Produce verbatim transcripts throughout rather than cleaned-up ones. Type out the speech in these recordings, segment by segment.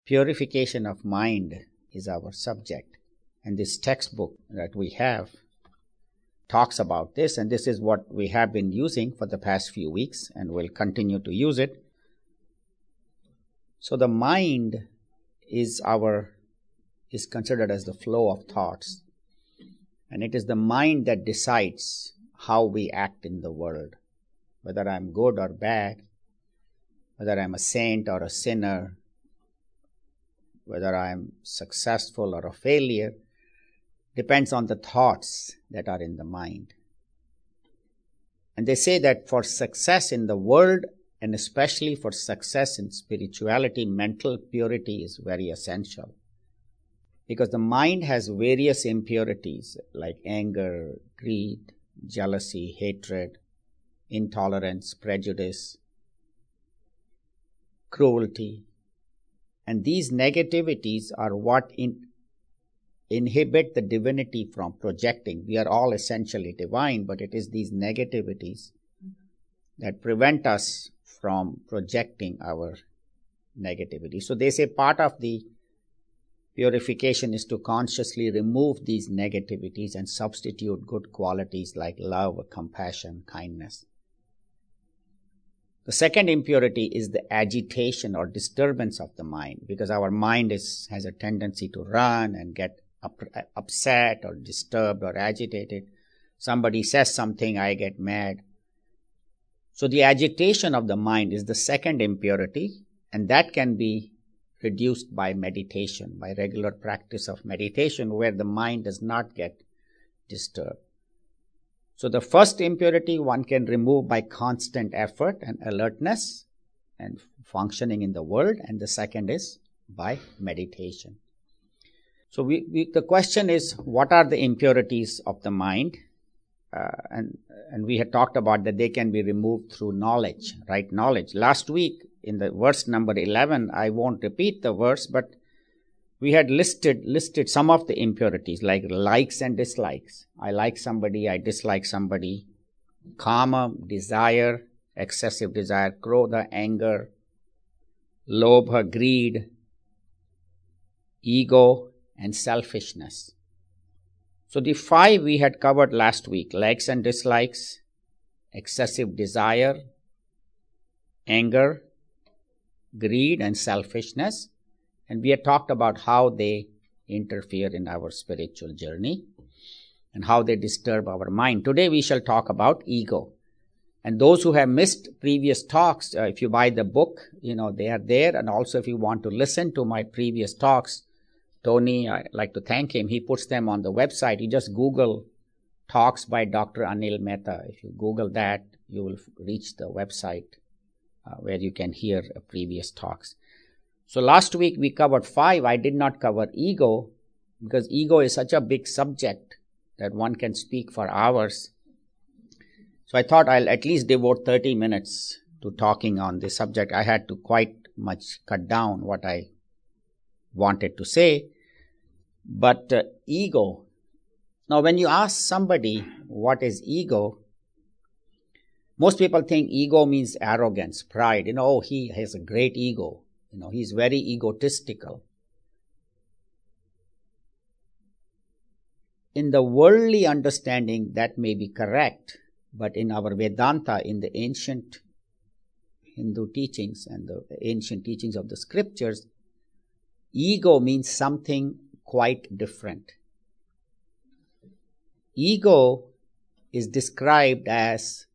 Purification of mind is our subject. And this textbook that we have talks about this, and this is what we have been using for the past few weeks and will continue to use it. So the mind is our is considered as the flow of thoughts, and it is the mind that decides how we act in the world, whether I'm good or bad, whether I'm a saint or a sinner, whether I'm successful or a failure. Depends on the thoughts that are in the mind. And they say that for success in the world, and especially for success in spirituality, mental purity is very essential. Because the mind has various impurities like anger, greed, jealousy, hatred, intolerance, prejudice, cruelty. And these negativities are what in inhibit the divinity from projecting. We are all essentially divine, but it is these negativities that prevent us from projecting our negativity. So they say part of the purification is to consciously remove these negativities and substitute good qualities like love, compassion, kindness. The second impurity is the agitation or disturbance of the mind, because our mind is has a tendency to run and get upset or disturbed or agitated. Somebody says something, I get mad. So the agitation of the mind is the second impurity, and that can be reduced by meditation, by regular practice of meditation, where the mind does not get disturbed. So the first impurity one can remove by constant effort and alertness and functioning in the world, and the second is by meditation. So we, we, the question is, what are the impurities of the mind? Uh, and, and we had talked about that they can be removed through knowledge, right knowledge. Last week in the verse number eleven, I won't repeat the verse, but we had listed listed some of the impurities like likes and dislikes. I like somebody, I dislike somebody. Kama, desire, excessive desire, krodha, anger, lobha, greed, ego, and selfishness. So the five we had covered last week: likes and dislikes, excessive desire, anger, greed, and selfishness. And we had talked about how they interfere in our spiritual journey and how they disturb our mind. Today we shall talk about ego. And those who have missed previous talks, uh, if you buy the book, you know, they are there. And also if you want to listen to my previous talks, Tony, I'd like to thank him. He puts them on the website. You just Google talks by Doctor Anil Mehta. If you Google that, you will reach the website uh, where you can hear uh, previous talks. So last week we covered five. I did not cover ego because ego is such a big subject that one can speak for hours. So I thought I'll at least devote thirty minutes to talking on this subject. I had to quite much cut down what I wanted to say. But uh, ego. Now when you ask somebody what is ego, most people think ego means arrogance, pride. You know, oh, he has a great ego. You know, he's very egotistical. In the worldly understanding, that may be correct, but in our Vedanta, in the ancient Hindu teachings and the ancient teachings of the scriptures, ego means something quite different. Ego is described as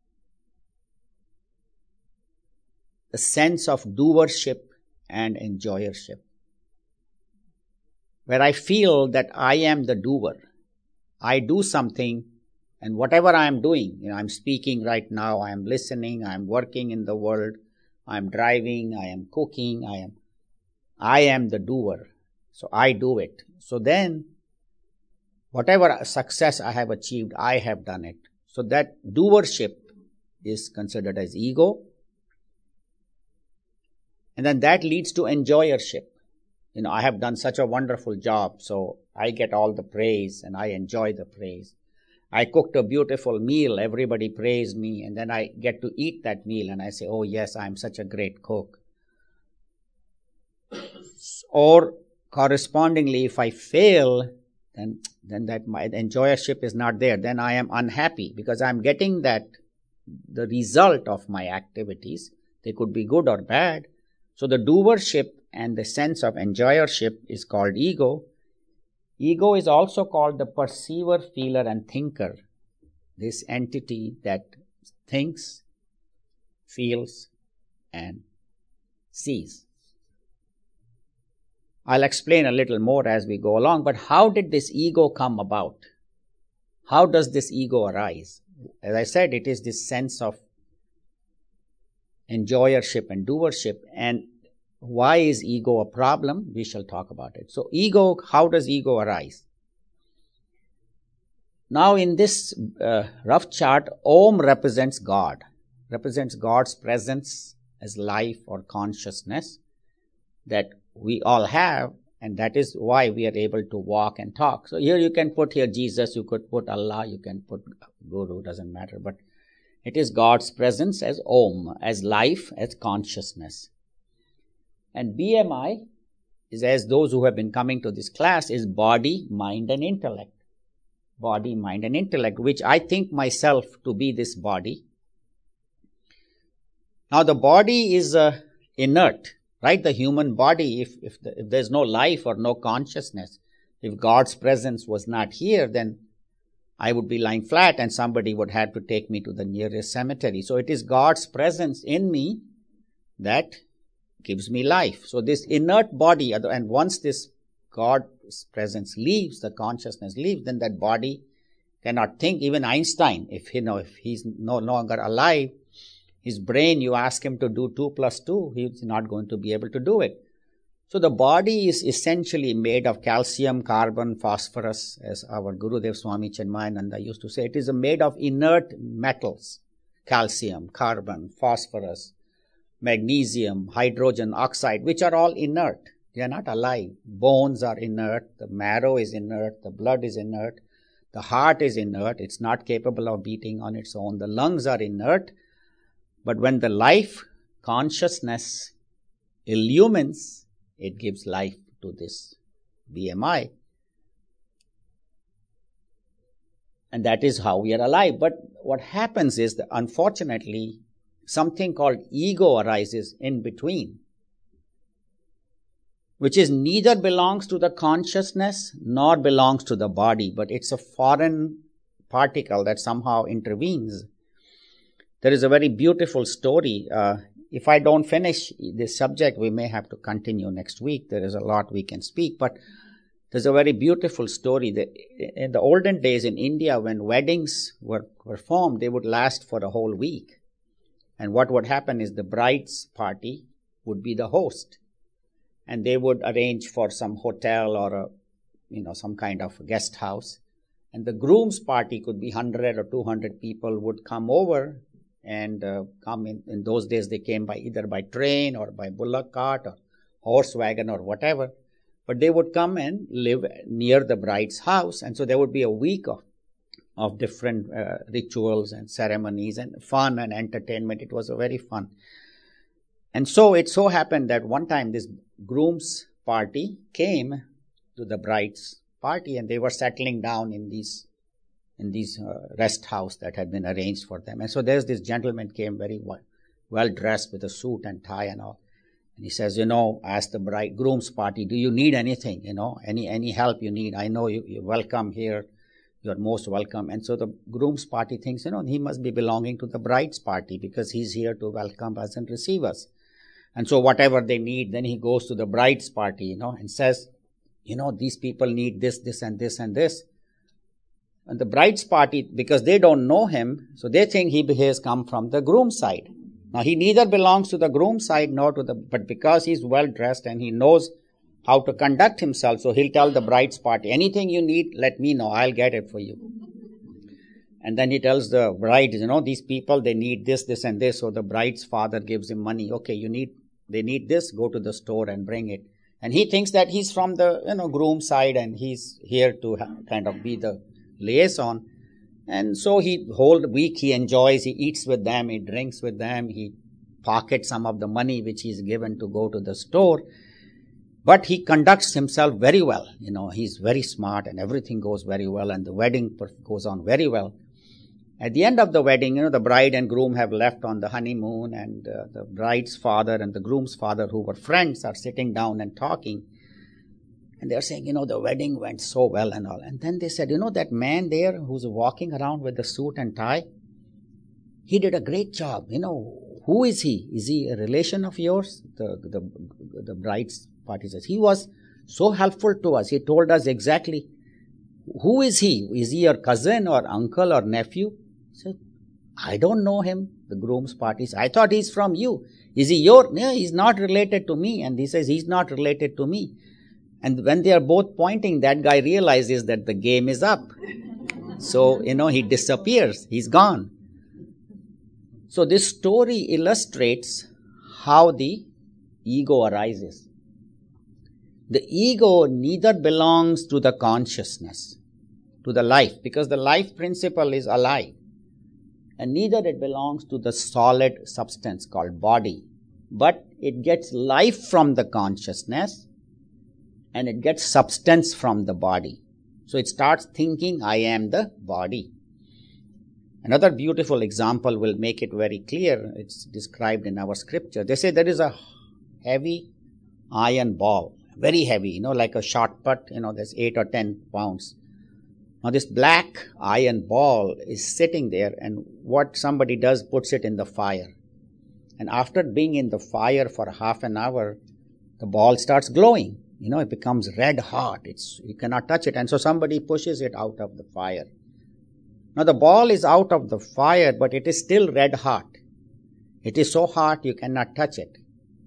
the sense of doership and enjoyership, where I feel that I am the doer. I do something, and whatever I am doing, you know, I'm speaking right now, I am listening, I am working in the world, I am driving, I am cooking, I am, I am the doer. So I do it. So then, whatever success I have achieved, I have done it. So that doership is considered as ego. And then that leads to enjoyership. You know, I have done such a wonderful job, so I get all the praise and I enjoy the praise. I cooked a beautiful meal, everybody praised me, and then I get to eat that meal and I say, oh yes, I'm such a great cook. Or correspondingly, if I fail, then, then that my enjoyership is not there. Then I am unhappy because I'm getting that, the result of my activities. They could be good or bad. So the doership and the sense of enjoyership is called ego. Ego is also called the perceiver, feeler, and thinker. This entity that thinks, feels, and sees. I'll explain a little more as we go along, but how did this ego come about? How does this ego arise? As I said, it is this sense of enjoyership and doership. And why is ego a problem? We shall talk about it. So ego, how does ego arise? Now in this uh, rough chart, Om represents God, represents God's presence as life or consciousness that we all have, and that is why we are able to walk and talk. So here you can put here Jesus, you could put Allah, you can put Guru, doesn't matter, but it is God's presence as Om, as life, as consciousness. And B M I is, as those who have been coming to this class, is body, mind, and intellect. Body, mind, and intellect, which I think myself to be this body. Now the body is uh, inert, right? The human body, if if, the, if there's no life or no consciousness, if God's presence was not here, then I would be lying flat and somebody would have to take me to the nearest cemetery. So it is God's presence in me that gives me life. So this inert body, and once this God's presence leaves, the consciousness leaves, then that body cannot think. Even Einstein, if you know, if he's no longer alive, his brain, you ask him to do two plus two, he's not going to be able to do it. So the body is essentially made of calcium, carbon, phosphorus, as our Gurudev Swami Chinmayananda used to say. It is made of inert metals, calcium, carbon, phosphorus, magnesium, hydrogen oxide, which are all inert. They are not alive. Bones are inert, the marrow is inert, the blood is inert, the heart is inert, it's not capable of beating on its own, the lungs are inert. But when the life consciousness illumines, it gives life to this B M I. And that is how we are alive. But what happens is that unfortunately, something called ego arises in between, which is neither belongs to the consciousness nor belongs to the body, but it's a foreign particle that somehow intervenes. There is a very beautiful story. Uh, if I don't finish this subject, we may have to continue next week. There is a lot we can speak, but there's a very beautiful story that in the olden days in India, when weddings were performed, they would last for a whole week. And what would happen is the bride's party would be the host, and they would arrange for some hotel or a, you know, some kind of guest house. And the groom's party could be one hundred or two hundred people would come over and uh, come in. In those days, they came by either by train or by bullock cart or horse wagon or whatever. But they would come and live near the bride's house. And so there would be a week of, of different uh, rituals and ceremonies and fun and entertainment. It was a very fun. And so it so happened that one time this groom's party came to the bride's party, and they were settling down in these in these uh, rest house that had been arranged for them. And so there's this gentleman came very well, well dressed with a suit and tie and all. And he says, you know, ask the bride groom's party, do you need anything? You know, any any help you need? I know you, you're welcome here. You're most welcome. And so the groom's party thinks, you know, he must be belonging to the bride's party because he's here to welcome us and receive us. And so whatever they need, then he goes to the bride's party, you know, and says, you know, these people need this, this, and this, and this. And the bride's party, because they don't know him, so they think he has come from the groom's side. Now, he neither belongs to the groom's side nor to the, but because he's well dressed and he knows how to conduct himself, so he'll tell the bride's party, anything you need, let me know, I'll get it for you. And then he tells the bride, you know, these people, they need this, this, and this. So the bride's father gives him money. Okay, you need, they need this, go to the store and bring it. And he thinks that he's from the, you know, groom side and he's here to ha- kind of be the liaison. And so he, whole week he enjoys, he eats with them, he drinks with them, he pockets some of the money which he's given to go to the store. But he conducts himself very well. You know, he's very smart and everything goes very well and the wedding goes on very well. At the end of the wedding, you know, the bride and groom have left on the honeymoon, and uh, the bride's father and the groom's father, who were friends, are sitting down and talking. And they're saying, you know, the wedding went so well and all. And then they said, you know, that man there who's walking around with the suit and tie, he did a great job. You know, who is he? Is he a relation of yours? The, the, the bride's party says, he was so helpful to us. He told us exactly, who is he? Is he your cousin or uncle or nephew? He said, I don't know him. The groom's party says, I thought he's from you. Is he your? No, he's not related to me. And he says, he's not related to me. And when they are both pointing, that guy realizes that the game is up. So, you know, he disappears. He's gone. So this story illustrates how the ego arises. The ego neither belongs to the consciousness, to the life, because the life principle is alive. And neither it belongs to the solid substance called body. But it gets life from the consciousness, and it gets substance from the body. So it starts thinking, I am the body. Another beautiful example will make it very clear. It's described in our scripture. They say there is a heavy iron ball, very heavy, you know, like a shot put, you know, there's eight or ten pounds. Now this black iron ball is sitting there, and what somebody does, puts it in the fire. And after being in the fire for half an hour, the ball starts glowing. You know, it becomes red hot. It's, you cannot touch it. And so somebody pushes it out of the fire. Now the ball is out of the fire, but it is still red hot. It is so hot you cannot touch it.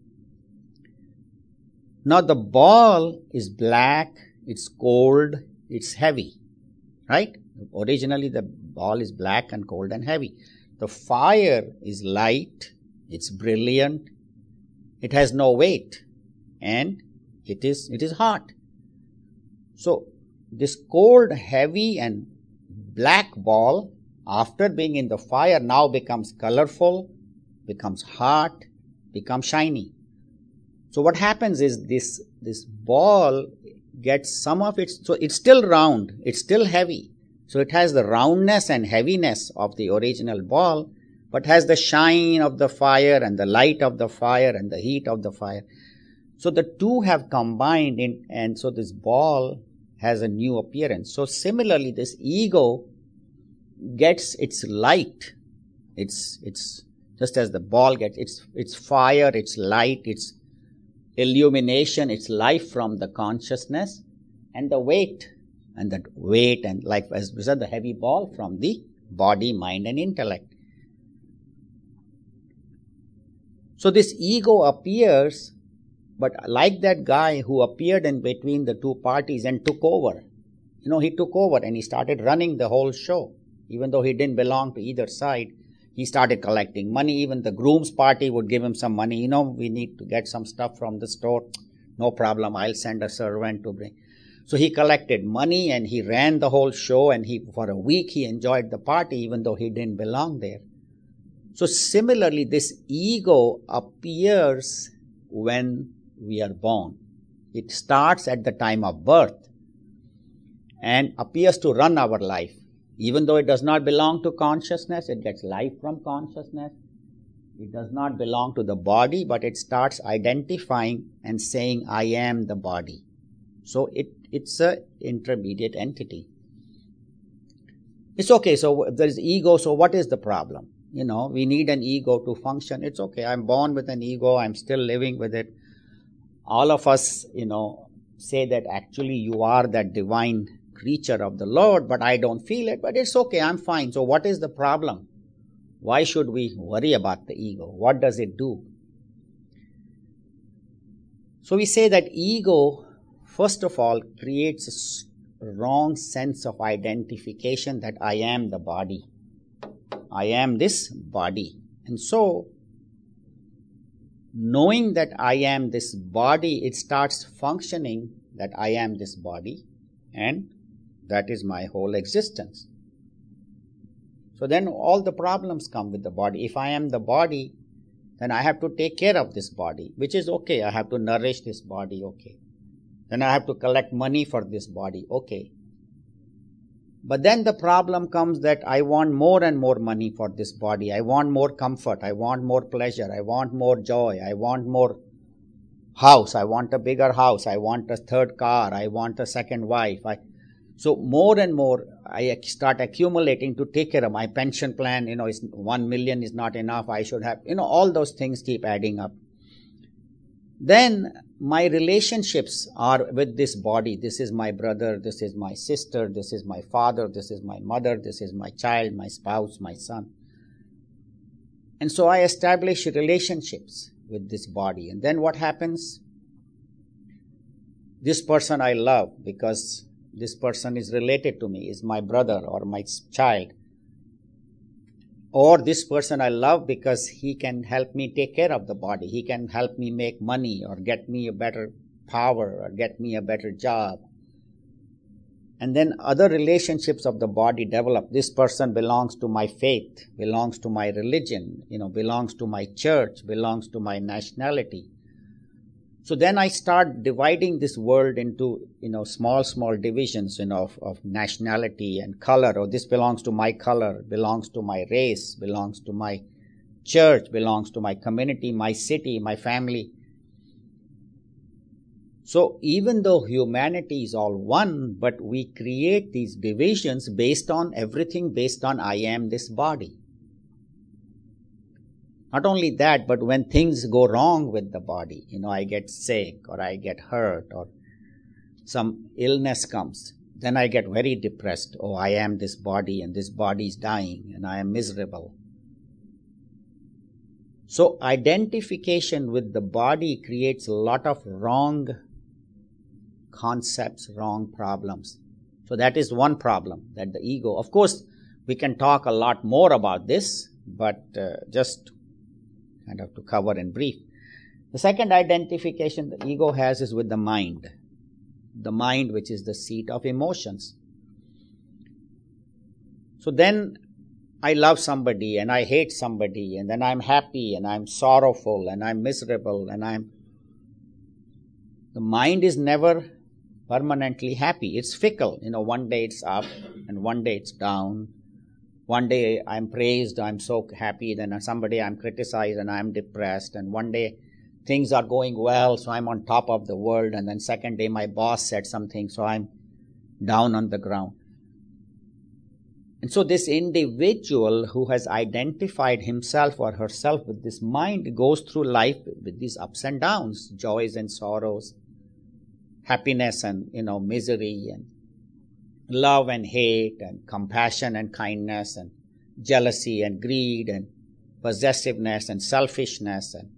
Now the ball is black, it's cold, it's heavy, right? Originally the ball is black and cold and heavy. The fire is light, it's brilliant, it has no weight, and it is, it is hot. So this cold, heavy and black ball, after being in the fire, now becomes colorful, becomes hot, becomes shiny. So what happens is this, this ball gets some of its, so it's still round, it's still heavy. So it has the roundness and heaviness of the original ball, but has the shine of the fire and the light of the fire and the heat of the fire. So the two have combined in, and so this ball has a new appearance. So similarly, this ego gets its light. It's, it's just as the ball gets its, its fire, its light, its illumination, its life from the consciousness, and the weight, and that weight and like as we said, the heavy ball from the body, mind, and intellect. So this ego appears, but like that guy who appeared in between the two parties and took over. You know, he took over and he started running the whole show. Even though he didn't belong to either side, he started collecting money. Even the groom's party would give him some money. You know, we need to get some stuff from the store. No problem, I'll send a servant to bring. So he collected money and he ran the whole show, and he, for a week, he enjoyed the party even though he didn't belong there. So similarly, this ego appears when we are born. It starts at the time of birth and appears to run our life. Even though it does not belong to consciousness, it gets life from consciousness. It does not belong to the body, but it starts identifying and saying, I am the body. So it, it's an intermediate entity. It's okay, so there is ego, so what is the problem? You know, we need an ego to function. It's okay, I'm born with an ego, I'm still living with it. All of us, you know, say that actually you are that divine creature of the Lord, but I don't feel it, but it's okay, I'm fine. So what is the problem? Why should we worry about the ego? What does it do? So we say that ego, first of all, creates a wrong sense of identification that I am the body. I am this body. And so, knowing that I am this body, it starts functioning that I am this body, and that is my whole existence. So then all the problems come with the body. If I am the body, then I have to take care of this body, which is okay. I have to nourish this body, okay. Then I have to collect money for this body. Okay. But then the problem comes that I want more and more money for this body. I want more comfort. I want more pleasure. I want more joy. I want more house. I want a bigger house. I want a third car. I want a second wife. I, so more and more I start accumulating to take care of my pension plan. You know, is one million is not enough. I should have, you know, all those things keep adding up. Then my relationships are with this body. This is my brother, this is my sister, this is my father, this is my mother, this is my child, my spouse, my son. And so I establish relationships with this body. And then what happens? This person I love because this person is related to me, is my brother or my child. Or this person I love because he can help me take care of the body. He can help me make money or get me a better power or get me a better job. And then other relationships of the body develop. This person belongs to my faith, belongs to my religion, you know, belongs to my church, belongs to my nationality. So then I start dividing this world into, you know, small, small divisions, you know, of, of nationality and color. Or this belongs to my color, belongs to my race, belongs to my church, belongs to my community, my city, my family. So even though humanity is all one, but we create these divisions based on everything based on I am this body. Not only that, but when things go wrong with the body, you know, I get sick or I get hurt or some illness comes, then I get very depressed. Oh, I am this body and this body is dying and I am miserable. So identification with the body creates a lot of wrong concepts, wrong problems. So that is one problem, that the ego. Of course, we can talk a lot more about this, but uh, just kind of to cover in brief. The second identification the ego has is with the mind. The mind, which is the seat of emotions. So then I love somebody and I hate somebody, and then I'm happy and I'm sorrowful and I'm miserable and I'm... The mind is never permanently happy. It's fickle. You know, one day it's up and one day it's down. One day I'm praised, I'm so happy, then somebody I'm criticized and I'm depressed, and one day things are going well, so I'm on top of the world, and then second day my boss said something, so I'm down on the ground. And so this individual who has identified himself or herself with this mind goes through life with these ups and downs, joys and sorrows, happiness and, you know, misery, and love and hate, and compassion and kindness, and jealousy and greed, and possessiveness and selfishness, and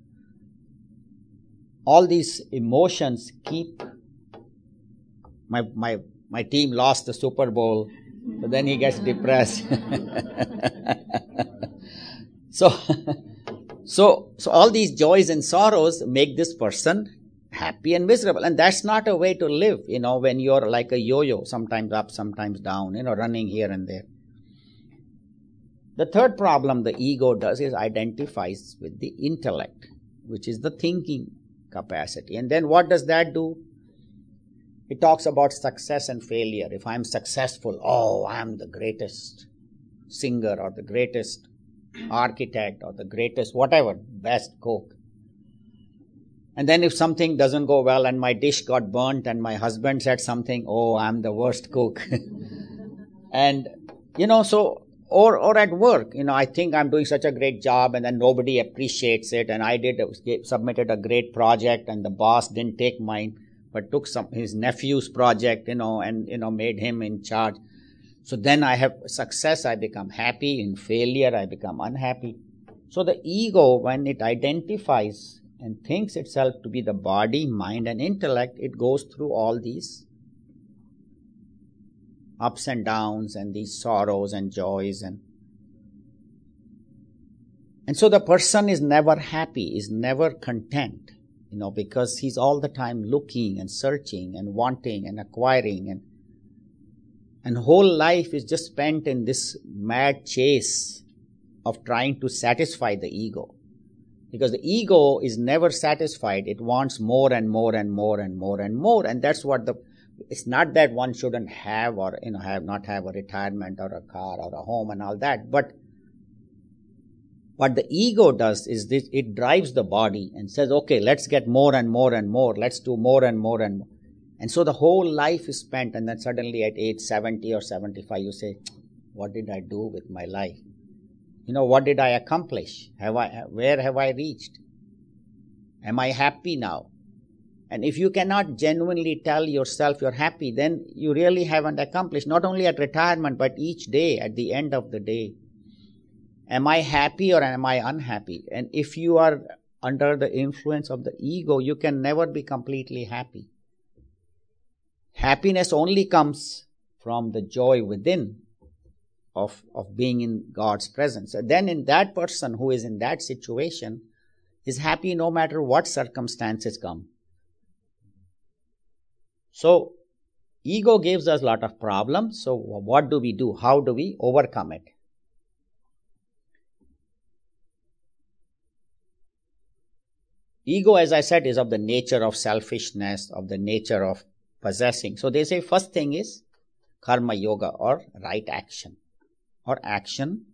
all these emotions keep... My my my team lost the Super Bowl, so then he gets depressed. so, so, so all these joys and sorrows make this person happy and miserable. And that's not a way to live, you know, when you're like a yo-yo, sometimes up, sometimes down, you know, running here and there. The third problem the ego does is identifies with the intellect, which is the thinking capacity. And then what does that do? It talks about success and failure. If I'm successful, oh, I'm the greatest singer or the greatest architect or the greatest whatever, best cook. And then if something doesn't go well and my dish got burnt and my husband said something, oh, I'm the worst cook. And, you know, so, or or at work, you know, I think I'm doing such a great job and then nobody appreciates it, and I did submitted a great project and the boss didn't take mine, but took some his nephew's project, you know, and, you know, made him in charge. So then I have success, I become happy. In failure, I become unhappy. So the ego, when it identifies and thinks itself to be the body, mind, and intellect, it goes through all these ups and downs and these sorrows and joys. And, and so the person is never happy, is never content, you know, because he's all the time looking and searching and wanting and acquiring. And, and whole life is just spent in this mad chase of trying to satisfy the ego. Because the ego is never satisfied. It wants more and more and more and more and more. And that's what the, it's not that one shouldn't have or, you know, have not have a retirement or a car or a home and all that. But what the ego does is this, it drives the body and says, okay, let's get more and more and more. Let's do more and more and more. And so the whole life is spent, and then suddenly at age seventy or seventy-five, you say, what did I do with my life? You know, what did I accomplish? Have I, where have I reached? Am I happy now? And if you cannot genuinely tell yourself you're happy, then you really haven't accomplished, not only at retirement, but each day, at the end of the day. Am I happy or am I unhappy? And if you are under the influence of the ego, you can never be completely happy. Happiness only comes from the joy within of, of being in God's presence. And then in that person who is in that situation is happy no matter what circumstances come. So, ego gives us a lot of problems. So, what do we do? How do we overcome it? Ego, as I said, is of the nature of selfishness, of the nature of possessing. So, they say first thing is karma yoga or right action or action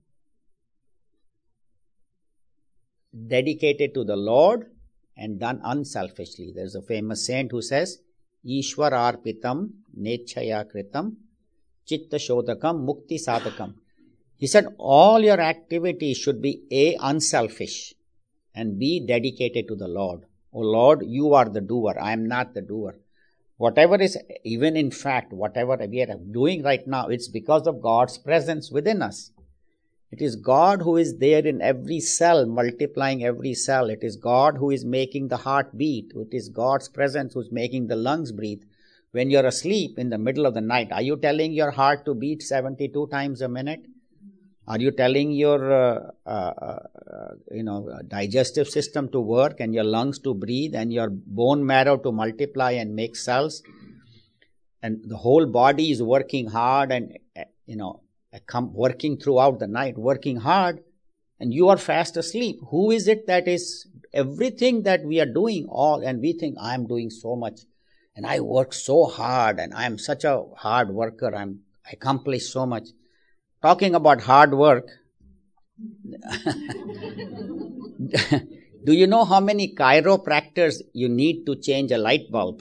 dedicated to the Lord and done unselfishly. There's a famous saint who says, Ishwar arpitam nechaya kritam chitta shodakam mukti sadakam. He said all your activities should be A, unselfish, and B, dedicated to the Lord. Oh Lord, you are the doer. I am not the doer. Whatever is, even in fact, whatever we are doing right now, it's because of God's presence within us. It is God who is there in every cell, multiplying every cell. It is God who is making the heart beat. It is God's presence who is making the lungs breathe. When you're asleep in the middle of the night, are you telling your heart to beat seventy-two times a minute? Are you telling your, uh, uh, uh, you know, digestive system to work and your lungs to breathe and your bone marrow to multiply and make cells? And the whole body is working hard and, you know, working throughout the night, working hard, and you are fast asleep. Who is it that is everything that we are doing all, and we think I am doing so much and I work so hard and I am such a hard worker, I'm, I accomplish so much. Talking about hard work, do you know how many chiropractors you need to change a light bulb?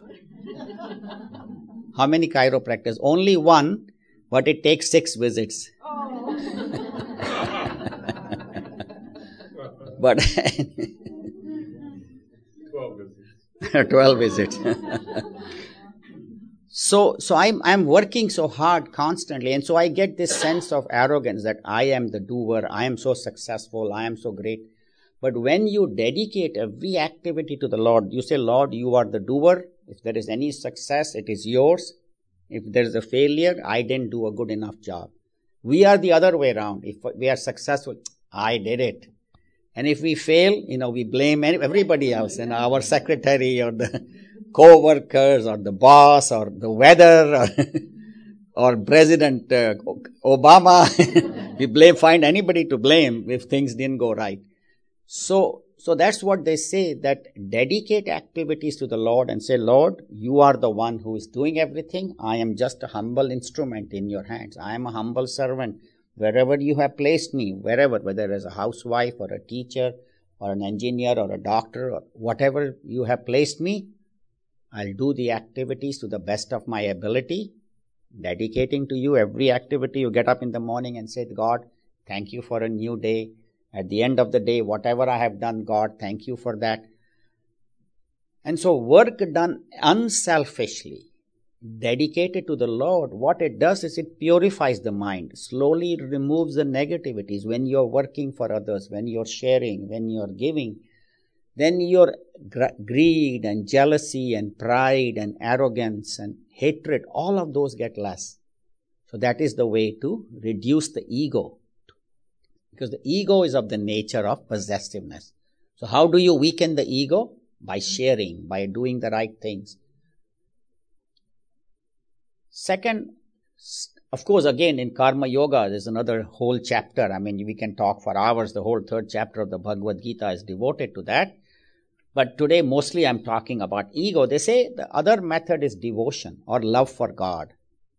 How many chiropractors? Only one, but it takes six visits. Oh. But twelve visits. twelve visits. So, so I'm, I'm working so hard constantly, and so I get this sense of arrogance that I am the doer, I am so successful, I am so great. But when you dedicate every activity to the Lord, you say, Lord, you are the doer. If there is any success, it is yours. If there is a failure, I didn't do a good enough job. We are the other way around. If we are successful, I did it. And if we fail, you know, we blame everybody else, and our secretary or the co-workers or the boss or the weather or, or President uh, Obama. We blame, find anybody to blame if things didn't go right. So, so that's what they say, that dedicate activities to the Lord and say, Lord, you are the one who is doing everything. I am just a humble instrument in your hands. I am a humble servant wherever you have placed me, wherever, whether as a housewife or a teacher or an engineer or a doctor or whatever you have placed me. I'll do the activities to the best of my ability, dedicating to you every activity. You get up in the morning and say, God, thank you for a new day. At the end of the day, whatever I have done, God, thank you for that. And so work done unselfishly, dedicated to the Lord, what it does is it purifies the mind. Slowly it removes the negativities. When you're working for others, when you're sharing, when you're giving, then your greed and jealousy and pride and arrogance and hatred, all of those get less. So that is the way to reduce the ego. Because the ego is of the nature of possessiveness. So how do you weaken the ego? By sharing, by doing the right things. Second, of course, again, in Karma Yoga, there's another whole chapter. I mean, we can talk for hours. The whole third chapter of the Bhagavad Gita is devoted to that. But today, mostly I'm talking about ego. They say the other method is devotion or love for God.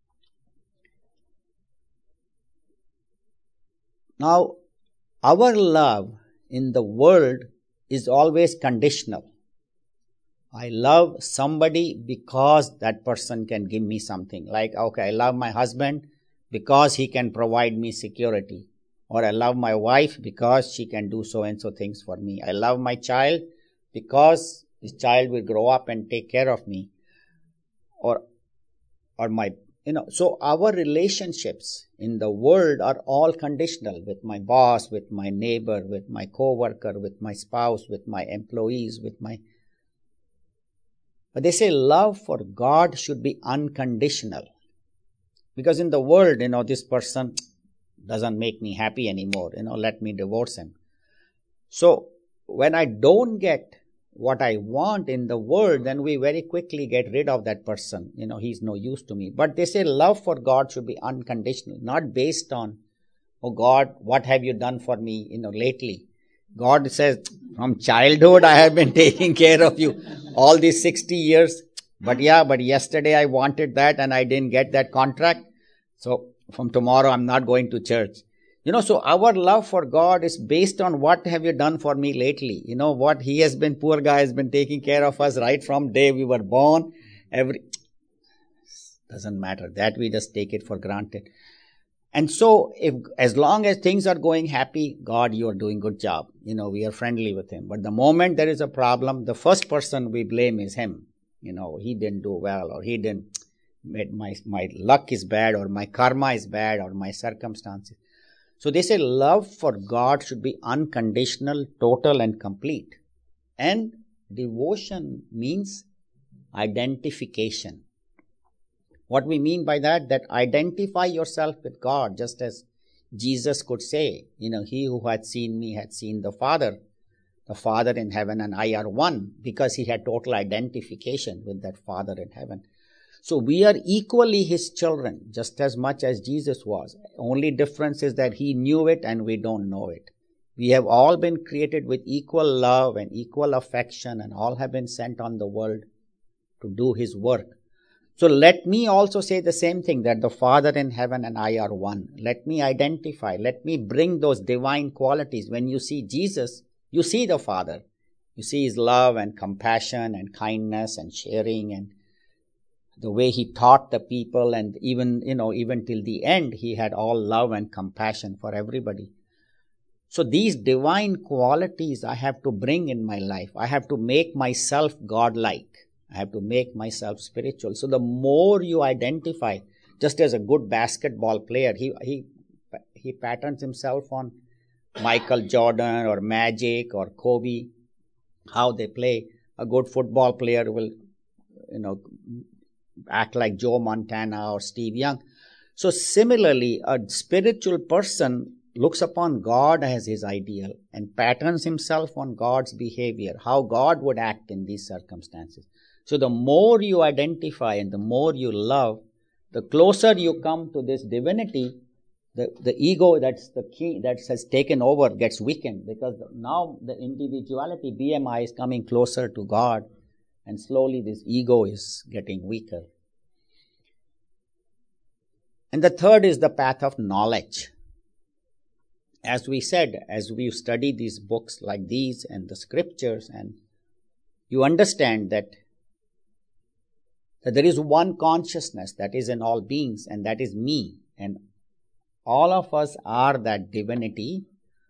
Now, our love in the world is always conditional. I love somebody because that person can give me something. Like, okay, I love my husband because he can provide me security. Or I love my wife because she can do so and so things for me. I love my child because this child will grow up and take care of me. Or, or my, you know, so our relationships in the world are all conditional with my boss, with my neighbor, with my co-worker, with my spouse, with my employees, with my... But they say love for God should be unconditional. Because in the world, you know, this person doesn't make me happy anymore. You know, let me divorce him. So when I don't get what I want in the world, then we very quickly get rid of that person. You know, he's no use to me. But they say love for God should be unconditional, not based on, oh God, what have you done for me, you know, lately? God says, from childhood I have been taking care of you all these sixty years. But yeah, but yesterday I wanted that and I didn't get that contract. So from tomorrow I'm not going to church. You know, so our love for God is based on what have you done for me lately. You know, what he has been, poor guy has been taking care of us right from day we were born. Every doesn't matter. That we just take it for granted. And so, if as long as things are going happy, God, you are doing good job. You know, we are friendly with him. But the moment there is a problem, the first person we blame is him. You know, he didn't do well, or he didn't, my, my luck is bad, or my karma is bad, or my circumstances. So they say love for God should be unconditional, total and complete. And devotion means identification. What we mean by that, that identify yourself with God, just as Jesus could say, you know, he who had seen me had seen the Father, the Father in heaven and I are one, because he had total identification with that Father in heaven. So we are equally his children, just as much as Jesus was. Only difference is that he knew it and we don't know it. We have all been created with equal love and equal affection, and all have been sent on the world to do his work. So let me also say the same thing, that the Father in heaven and I are one. Let me identify, let me bring those divine qualities. When you see Jesus, you see the Father. You see his love and compassion and kindness and sharing, and the way he taught the people, and even, you know, even till the end, he had all love and compassion for everybody. So these divine qualities I have to bring in my life. I have to make myself God-like. I have to make myself spiritual. So the more you identify, just as a good basketball player, he he he patterns himself on Michael Jordan or Magic or Kobe, how they play. A good football player will, you know, act like Joe Montana or Steve Young. So similarly, a spiritual person looks upon God as his ideal and patterns himself on God's behavior, how God would act in these circumstances. So the more you identify and the more you love, the closer you come to this divinity, the, the ego that's the key that has taken over gets weakened, because now the individuality, B M I, is coming closer to God, and slowly this ego is getting weaker. And the third is the path of knowledge. As we said, as we study these books like these and the scriptures, and you understand that that there is one consciousness that is in all beings, and that is me. And all of us are that divinity.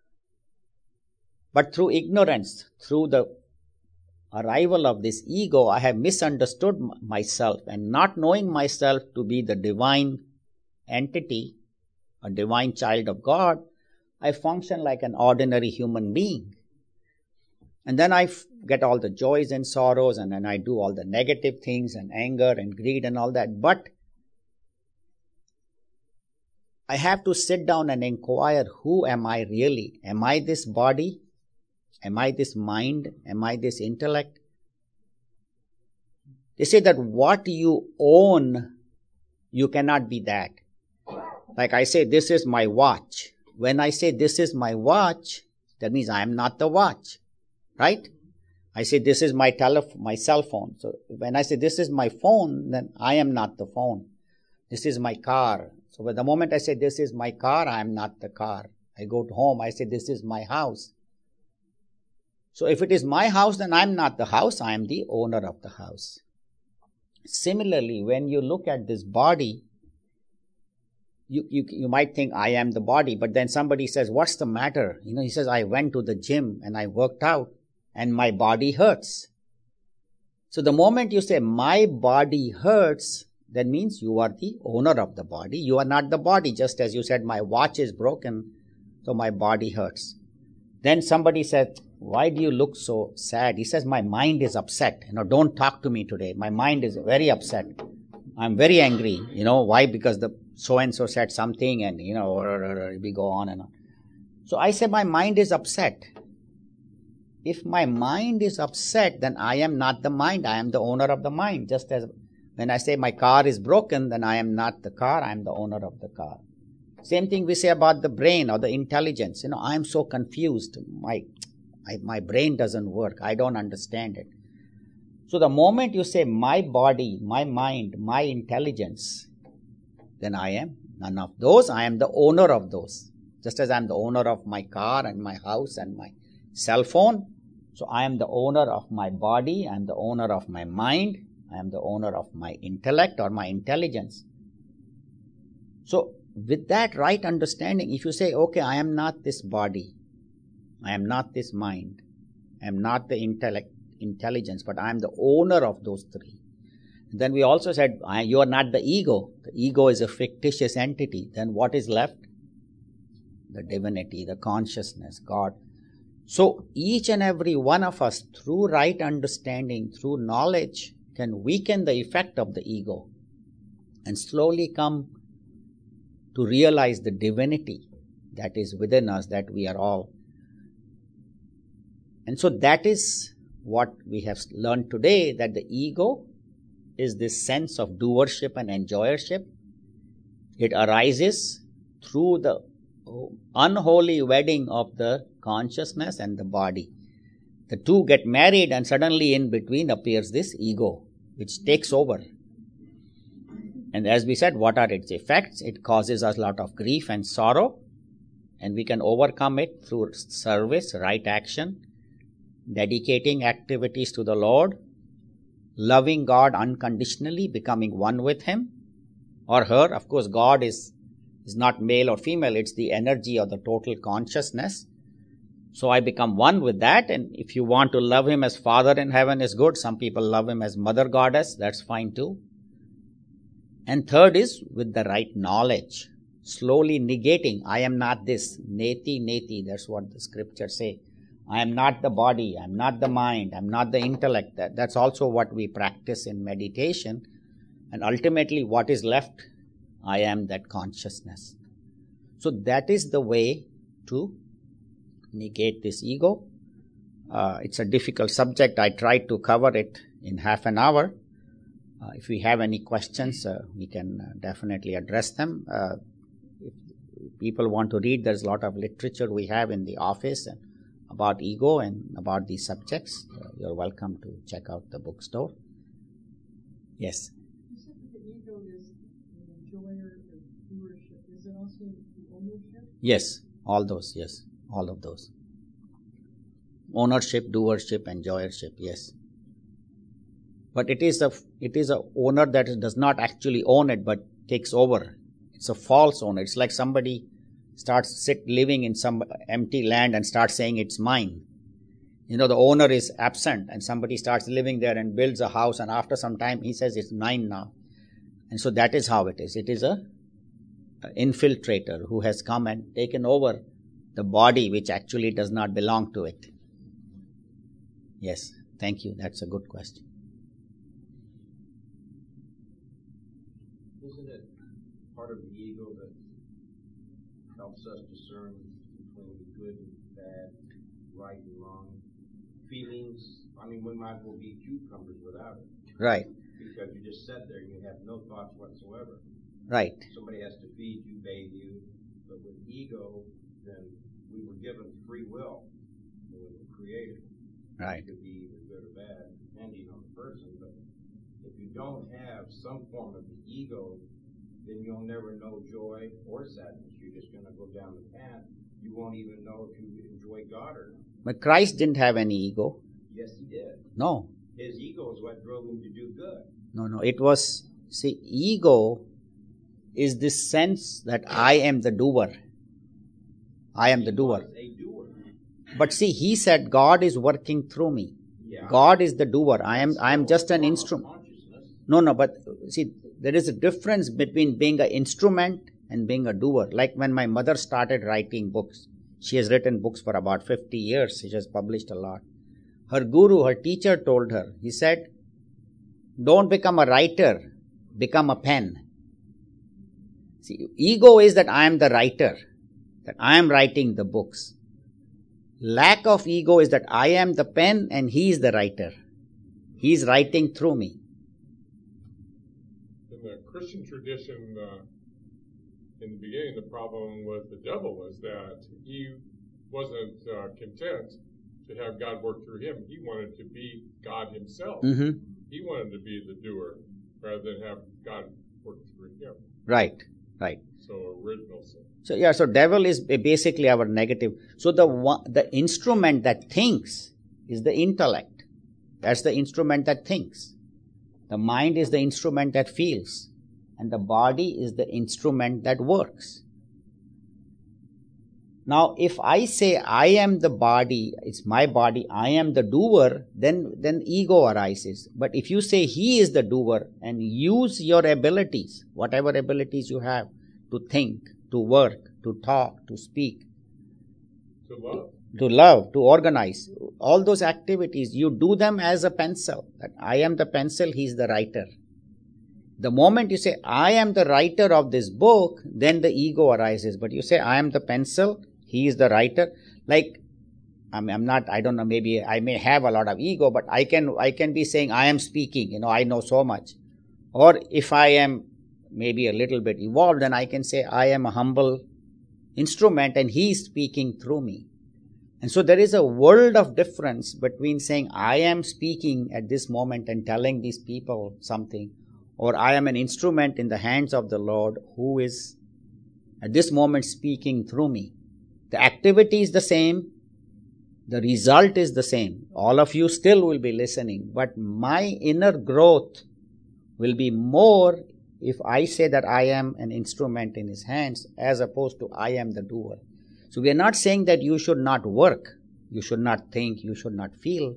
But through ignorance, through the arrival of this ego, I have misunderstood myself, and not knowing myself to be the divine entity, a divine child of God, I function like an ordinary human being. And then I f- get all the joys and sorrows, and then I do all the negative things and anger and greed and all that. But I have to sit down and inquire, who am I really? Am I this body? Am I this mind? Am I this intellect? They say that what you own, you cannot be that. Like I say, this is my watch. When I say this is my watch, that means I am not the watch, right? I say this is my tele- my cell phone. So when I say this is my phone, then I am not the phone. This is my car. So the moment I say this is my car, I am not the car. I go to home, I say this is my house. So if it is my house, then I am not the house, I am the owner of the house. Similarly, when you look at this body, you, you, you might think I am the body, but then somebody says, what's the matter? You know, he says, I went to the gym and I worked out and my body hurts. So the moment you say my body hurts, that means you are the owner of the body. You are not the body, just as you said, my watch is broken, so my body hurts. Then somebody said, why do you look so sad? He says, my mind is upset. You know, don't talk to me today. My mind is very upset. I'm very angry. You know, why? Because the so-and-so said something and, you know, we go on and on. So I say my mind is upset. If my mind is upset, then I am not the mind. I am the owner of the mind. Just as when I say my car is broken, then I am not the car. I am the owner of the car. Same thing we say about the brain or the intelligence. You know, I am so confused. My, I, my brain doesn't work. I don't understand it. So the moment you say my body, my mind, my intelligence, then I am none of those. I am the owner of those. Just as I am the owner of my car and my house and my cell phone. So I am the owner of my body. I am the owner of my mind. I am the owner of my intellect or my intelligence. So with that right understanding, if you say, okay, I am not this body, I am not this mind, I am not the intellect, intelligence, but I am the owner of those three. Then we also said, I, you are not the ego. The ego is a fictitious entity. Then what is left? The divinity, the consciousness, God. So each and every one of us, through right understanding, through knowledge, can weaken the effect of the ego and slowly come to realize the divinity that is within us, that we are all. And so that is what we have learned today, that the ego is this sense of doership and enjoyership. It arises through the unholy wedding of the consciousness and the body. The two get married and suddenly in between appears this ego, which takes over. And as we said, what are its effects? It causes us a lot of grief and sorrow, and we can overcome it through service, right action, dedicating activities to the Lord, loving God unconditionally, becoming one with Him or her. Of course, God is, is not male or female, it's the energy or the total consciousness. So I become one with that, and if you want to love Him as Father in heaven is good. Some people love Him as Mother Goddess, that's fine too. And third is with the right knowledge, slowly negating, I am not this, neti, neti, that's what the scriptures say. I am not the body, I am not the mind, I am not the intellect. That, that's also what we practice in meditation. And ultimately what is left? I am that consciousness. So that is the way to negate this ego. Uh, it's a difficult subject. I tried to cover it in half an hour. Uh, if we have any questions, uh, we can uh, definitely address them. Uh, if people want to read, there's a lot of literature we have in the office and about ego and about these subjects. Uh, you're welcome to check out the bookstore. Yes? You said that the ego is the enjoyer of doership. Is it also the ownership? Yes, all those, yes, all of those. Ownership, doership, enjoyership, yes. But it is a it is a owner that does not actually own it, but takes over. It's a false owner. It's like somebody starts sit living in some empty land and starts saying it's mine. You know, the owner is absent and somebody starts living there and builds a house, and after some time he says it's mine now. And so that is how it is. It is a, a infiltrator who has come and taken over the body which actually does not belong to it. Yes, thank you. That's a good question. Isn't it part of the ego that helps us discern between good and bad, right and wrong? Feelings, I mean, we might as well be cucumbers without it. Right. Because you just sit there and you have no thoughts whatsoever. Right. Somebody has to feed you, bathe you. But with ego, then we were given free will when we were created. Right. It could be either good or bad, depending on the person. But if you don't have some form of the ego, then you'll never know joy or sadness. You're just going to go down the path. You won't even know if you enjoy God or not. But Christ didn't have any ego. Yes, he did. No. His ego is what drove him to do good. No, no. It was, see, ego is this sense that I am the doer. I am He the doer. was a doer. But see, he said God is working through me. Yeah. God is the doer. I am I am Still just an a form of instrument. consciousness. No, no, but see, there is a difference between being an instrument and being a doer. Like when my mother started writing books, she has written books for about fifty years. She has published a lot. Her guru, her teacher told her, he said, don't become a writer, become a pen. See, ego is that I am the writer, that I am writing the books. Lack of ego is that I am the pen and he is the writer. He is writing through me. In the Christian tradition, uh, in the beginning, the problem with the devil was that he wasn't uh, content to have God work through him. He wanted to be God himself. Mm-hmm. He wanted to be the doer rather than have God work through him. Right, right. So original sin. So yeah, so devil is basically our negative. So the one, the instrument that thinks is the intellect. That's the instrument that thinks. The mind is the instrument that feels. And the body is the instrument that works. Now, if I say I am the body, it's my body, I am the doer, then, then ego arises. But if you say he is the doer and use your abilities, whatever abilities you have, to think, to work, to talk, to speak, To love. to love, to organize, all those activities, you do them as a pencil. That I am the pencil, he is the writer. The moment you say, I am the writer of this book, then the ego arises. But you say, I am the pencil, he is the writer. Like, I mean, I'm not, I don't know, maybe I may have a lot of ego, but I can, I can be saying, I am speaking, you know, I know so much. Or if I am maybe a little bit evolved, then I can say, I am a humble instrument and he is speaking through me. And so there is a world of difference between saying, I am speaking at this moment and telling these people something, or I am an instrument in the hands of the Lord who is at this moment speaking through me. The activity is the same. The result is the same. All of you still will be listening, but my inner growth will be more if I say that I am an instrument in his hands as opposed to I am the doer. So we are not saying that you should not work, you should not think, you should not feel.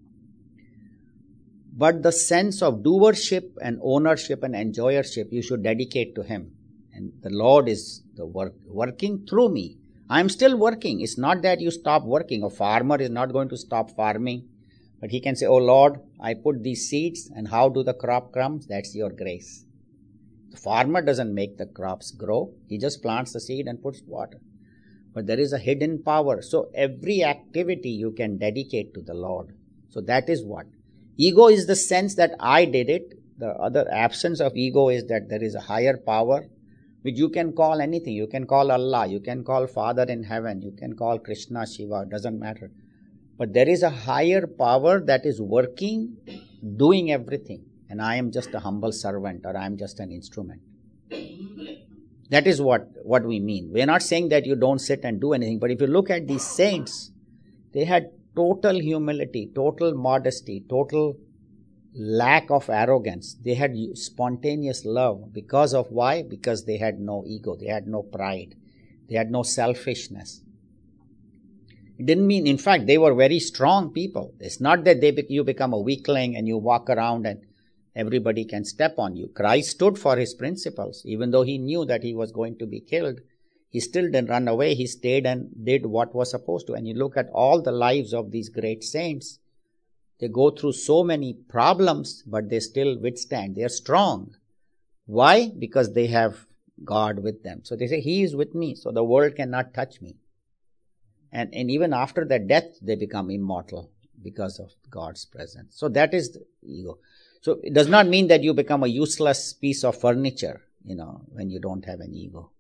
But the sense of doership and ownership and enjoyership you should dedicate to him. And the Lord is the work working through me. I am still working. It's not that you stop working. A farmer is not going to stop farming. But he can say, oh Lord, I put these seeds and how do the crop come? That's your grace. The farmer doesn't make the crops grow. He just plants the seed and puts water. But there is a hidden power. So every activity you can dedicate to the Lord. So that is what. Ego is the sense that I did it. The other absence of ego is that there is a higher power which you can call anything. You can call Allah. You can call Father in heaven. You can call Krishna, Shiva. It doesn't matter. But there is a higher power that is working, doing everything. And I am just a humble servant or I am just an instrument. That is what, what we mean. We are not saying that you don't sit and do anything. But if you look at these saints, they had total humility, total modesty, total lack of arrogance. They had spontaneous love. Because of why? Because they had no ego. They had no pride. They had no selfishness. It didn't mean, in fact, they were very strong people. It's not that they you become a weakling and you walk around and everybody can step on you. Christ stood for his principles. Even though he knew that he was going to be killed, he still didn't run away. He stayed and did what was supposed to. And you look at all the lives of these great saints, they go through so many problems, but they still withstand. They are strong. Why? Because they have God with them. So they say, he is with me, so the world cannot touch me. And, and even after their death, they become immortal because of God's presence. So that is the ego. So it does not mean that you become a useless piece of furniture. you know, when you don't have an ego.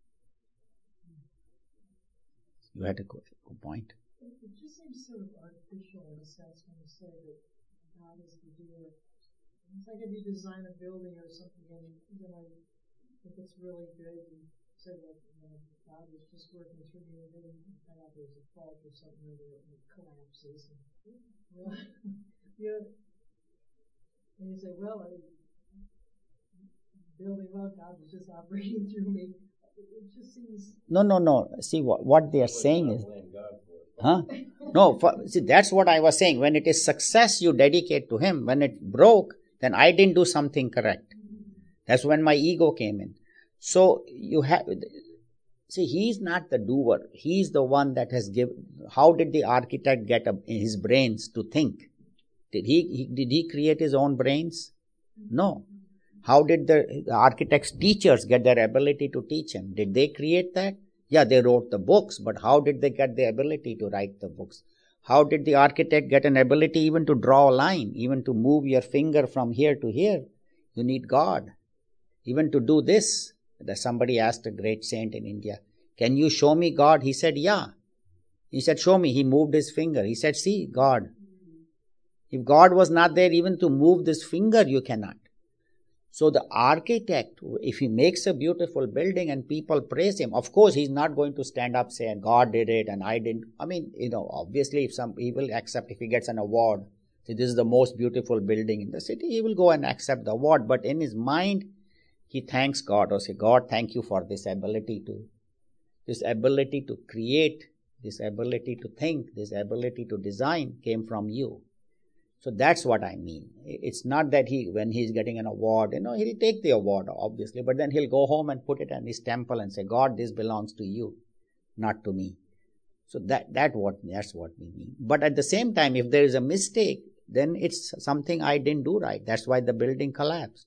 You had a good, good point. It just seems sort of artificial in a sense when you say that God is the doer. It's like if you design a building or something and, you know, if it's really good, you say that, you know, God is just working through you, and then you find out there's a fault or something, or it collapses. And, well, you know, and you say, well, I building well, God was just operating through me. It just seems... No, no, no. See, what, what they are saying is... Huh? No, for, see, that's what I was saying. When it is success, you dedicate to Him. When it broke, then I didn't do something correct. That's when my ego came in. So, you have... See, He's not the doer. He's the one that has given... How did the architect get a, his brains to think? Did he, he did he create his own brains? No. How did the, the architect's teachers get their ability to teach him? Did they create that? Yeah, they wrote the books, but how did they get the ability to write the books? How did the architect get an ability even to draw a line, even to move your finger from here to here? You need God. Even to do this, somebody asked a great saint in India, can you show me God? He said, yeah. He said, show me. He moved his finger. He said, see, God. If God was not there even to move this finger, you cannot. So the architect, if he makes a beautiful building and people praise him, of course he's not going to stand up saying, God did it and I didn't. I mean, you know, obviously if some, he will accept, if he gets an award, say this is the most beautiful building in the city, he will go and accept the award. But in his mind, he thanks God or say, God, thank you for this ability to, this ability to create, this ability to think, this ability to design came from you. So that's what I mean. It's not that he, when he's getting an award, you know, he'll take the award, obviously, but then he'll go home and put it in his temple and say, God, this belongs to you, not to me. So that, that what, that's what we mean. But at the same time, if there is a mistake, then it's something I didn't do right. That's why the building collapsed.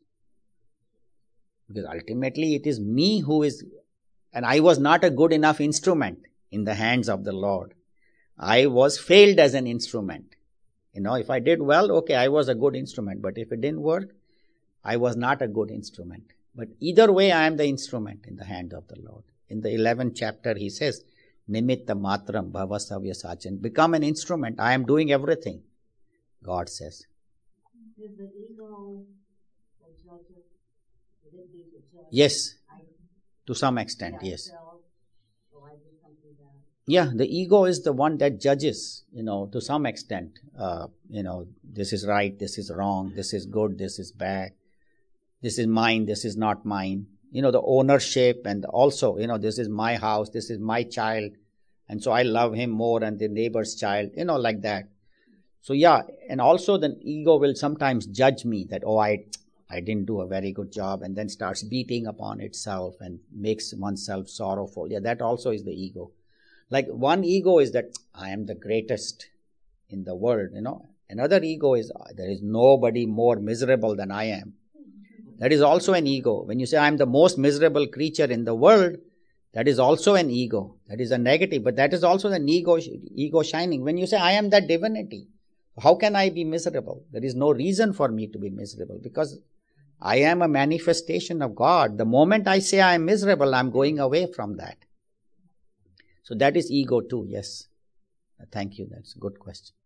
Because ultimately it is me who is, and I was not a good enough instrument in the hands of the Lord. I was failed as an instrument. You know, if I did well, okay, I was a good instrument. But if it didn't work, I was not a good instrument. But either way, I am the instrument in the hand of the Lord. In the eleventh chapter, he says, Nimitta matram bhavasavya sachan. Become an instrument. I am doing everything, God says. Is the ego the judge? Is it be the judge? Yes, I, to some extent, yes. Myself, so I do something bad. Yeah, the ego is the one that judges, you know, to some extent. Uh, you know, this is right, this is wrong, this is good, this is bad. This is mine, this is not mine. You know, the ownership and also, you know, this is my house, this is my child. And so I love him more and the neighbor's child, you know, like that. So yeah, and also the ego will sometimes judge me that, oh, I, I didn't do a very good job, and then starts beating upon itself and makes oneself sorrowful. Yeah, that also is the ego. Like one ego is that I am the greatest in the world, you know. Another ego is there is nobody more miserable than I am. That is also an ego. When you say I am the most miserable creature in the world, that is also an ego. That is a negative, but that is also an ego, ego shining. When you say I am that divinity, how can I be miserable? There is no reason for me to be miserable because I am a manifestation of God. The moment I say I am miserable, I am going away from that. So that is ego too, yes. Thank you. That's a good question.